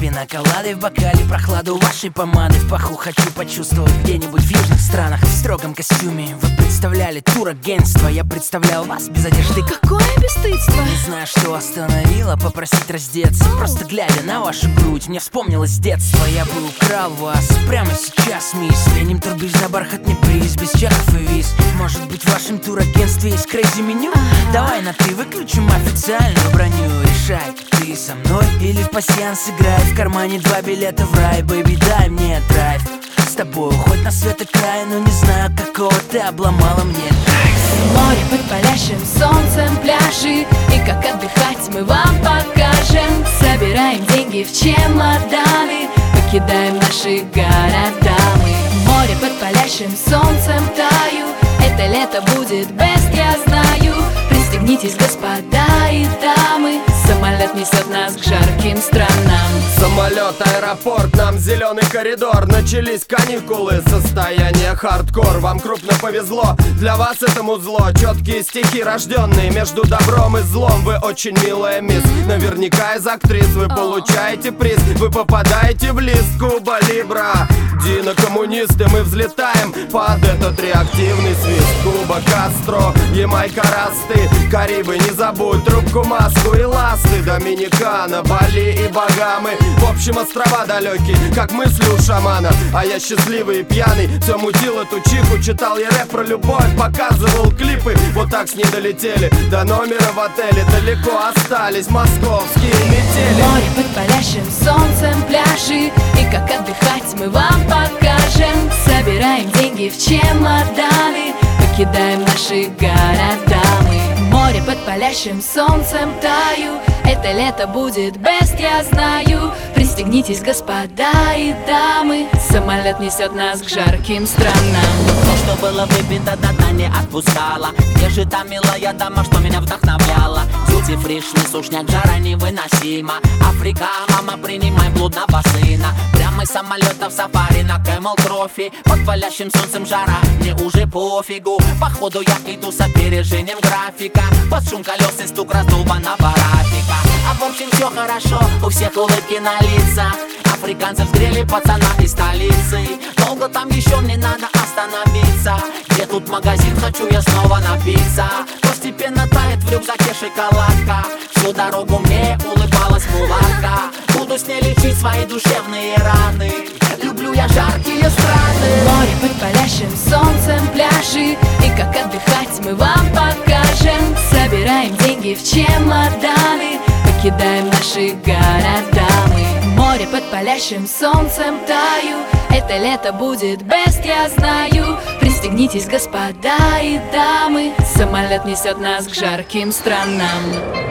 пиноколады в бокале, прохладу вашей помады в паху. Хочу почувствовать где-нибудь в южных странах. В строгом костюме вы представляли турагентство. Я представлял вас без одежды. Какое бесстыдство! Не знаю, что остановило попросить раздеться. Просто глядя на вашу грудь, мне вспомнилось детство. Я бы украл вас прямо сейчас, мисс. Сменим турбиз на бархатный приз, без чеков и виз. Может быть, в вашем турагентстве есть crazy меню? Давай на ты, выключим официальную броню. Решай, ты со мной или в пассианс играй. В кармане 2 билета в рай, бэйби, дай мне драйв. С тобой хоть на свет и край, но не знаю, какого ты обломала мне драйв. Море под палящим солнцем, пляжи, и как отдыхать мы вам покажем. Собираем деньги в чемоданы, покидаем наши города мы. Море под палящим солнцем, таю, это лето будет best, я знаю. Пристегнитесь, господа и дамы, самолет несет нас к жарким странам. Самолет, аэропорт, нам зеленый коридор. Начались каникулы, состояние хардкор. Вам крупно повезло, для вас это музло. Четкие стихи, рожденные между добром и злом. Вы очень милая мисс, наверняка из актрис. Вы получаете приз, вы попадаете в лист Куба Либра. Дино, коммунисты, мы взлетаем под этот реактивный свист. Куба, Кастро, Ямайка, Расты, Карибы, не забудь трубку, маску и ласты. Доминикана, Бали и Багамы, в общем острова далекие, как мысли у шамана. А я счастливый и пьяный, все мутил эту чиху. Читал я рэп про любовь, показывал клипы. Вот так с ней долетели до номера в отеле. Далеко остались московские метели. Море под палящим солнцем, пляжи, и как отдыхать мы вам покажем. Собираем деньги в чемоданы, покидаем наши города мы. Море под палящим солнцем, таю, это лето будет best, я знаю. Пристегнитесь, господа и дамы, самолет несет нас к жарким странам. То, что было выпито, до дна не отпускала. Где же та милая дама, что меня вдохновляла? Дьюти фри, сушняк, жара невыносима. Африка, мама, принимай блудного сына. Прямо из самолета в сафари на Camel Trophy. Под палящим солнцем жара, мне уже пофигу. Походу я иду с опережением графика. Под шум колес и стук раздолбанного рафика. А в общем все хорошо, у всех улыбки на лицах. Африканцев сгрели пацана из столицы. Долго там еще мне надо остановиться. Где тут магазин, хочу я снова напиться. Постепенно тает в рюкзаке шоколадка. Всю дорогу мне улыбалась мулатка. Буду с ней лечить свои душевные раны. Люблю я жаркие страны. Море под палящим солнцем, пляжи, и как отдыхать мы вам покажем. Собираем деньги в чемоданы, покидаем наши города мы. Море под палящим солнцем, таю, это лето будет best, я знаю. Пристегнитесь, господа и дамы, самолет несет нас к жарким странам.